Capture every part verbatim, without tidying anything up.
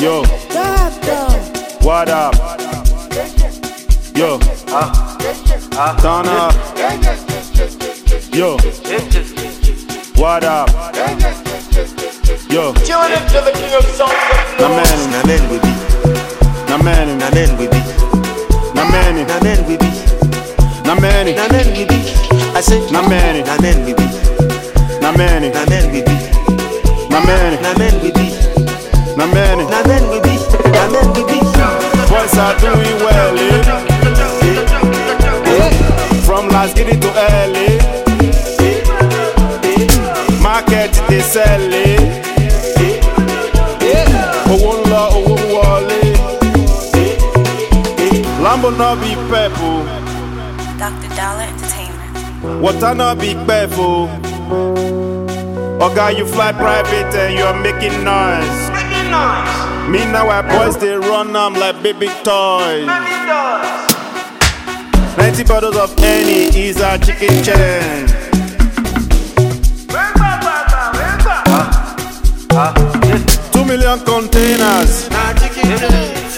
Yo, what up? Yo, turn up. Yo, what up? Yo, na many, Na men we be, na many, na men we be, na many, na men we be, na many, na men we be. I say na many, na men we be, na many, na men we be, na many, na men we be, na many. na men we be, na men we be. Boys are doing well, eh? From Las Giddy to L A, market they sell it. Owó ńlá, owó wọlé. Lambo no be purple, Doctor Dollar Entertainment. water no be purple. Oga, you fly private and you're making noise. Me now our boys they run am like baby toys. Ninety bottles of any is a chicken chain. Two million containers. Na chicken change.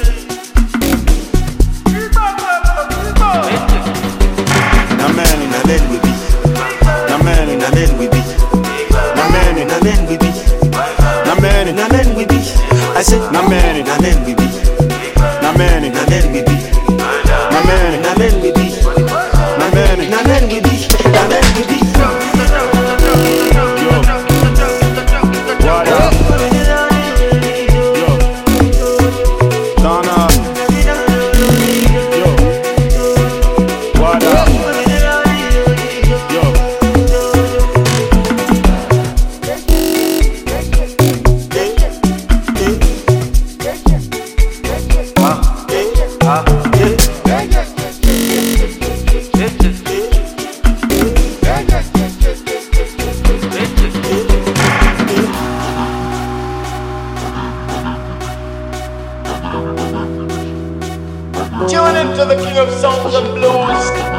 Na many, Na men we be, na many, na men we be, na many, na men we be, na many, na men we be. I say na many, na men we be, na many, na men we be, na many, na men we be, na many. na men we be, na men we be. Yo, what up? Yo, turn up. Yo, what up? Yo, Tune into the king of songs and blues.